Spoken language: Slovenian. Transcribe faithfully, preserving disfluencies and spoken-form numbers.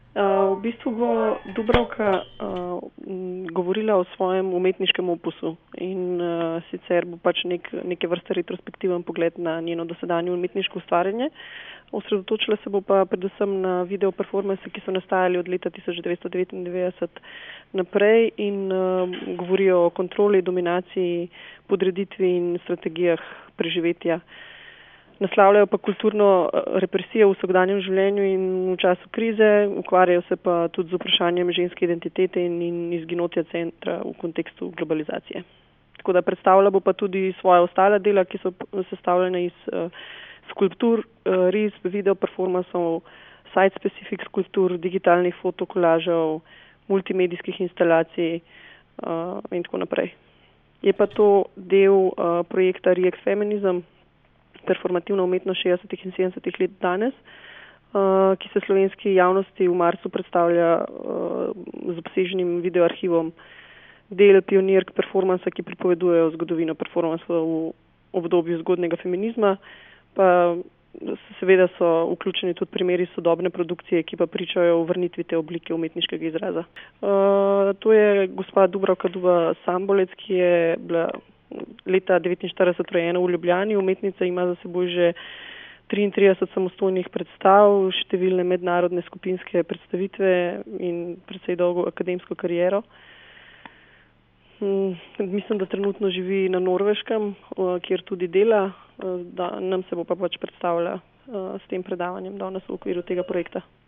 Uh, v bistvu bo Dubravka uh, govorila o svojem umetniškem opusu in uh, sicer bo pač nek, neke vrste retrospektiven pogled na njeno dosedanje umetniško ustvarjanje. Osredotočila se bo pa predvsem na video performance, ki so nastajali od leta tisoč devetsto devetindevetdeset naprej in uh, govorijo o kontroli, dominaciji, podreditvi in strategijah preživetja. Naslavljajo pa kulturno represijo v vsakdanjem življenju in v času krize, ukvarjajo se pa tudi z vprašanjem ženske identitete in, in izginotja centra v kontekstu globalizacije. Tako da predstavlja bo pa tudi svoja ostala dela, ki so sestavljene iz uh, skulptur, uh, risb, video performansov, site-specific skulptur, digitalnih fotokolažev, multimedijskih instalacij uh, in tako naprej. Je pa to del uh, projekta React Feminism, performativna umetnost šestdesetih in sedemdesetih let danes, uh, ki se slovenski javnosti v marcu predstavlja uh, z obsežnim videoarhivom del pionirk performansa, ki pripovedujejo zgodovino performansa v obdobju zgodnega feminizma, pa seveda so vključeni tudi primeri sodobne produkcije, ki pa pričajo o vrnitvi te oblike umetniškega izraza. Uh, to je gospa Dubravka Duba Sambolec, ki je bila leta devetinštirideset rojena v Ljubljani. Umetnica ima za seboj že triintrideset samostojnih predstav, številne mednarodne skupinske predstavitve in precej dolgo akademsko kariero. Mislim, da trenutno živi na Norveškem, kjer tudi dela, da nam se bo pa pač predstavila s tem predavanjem danes v okviru tega projekta.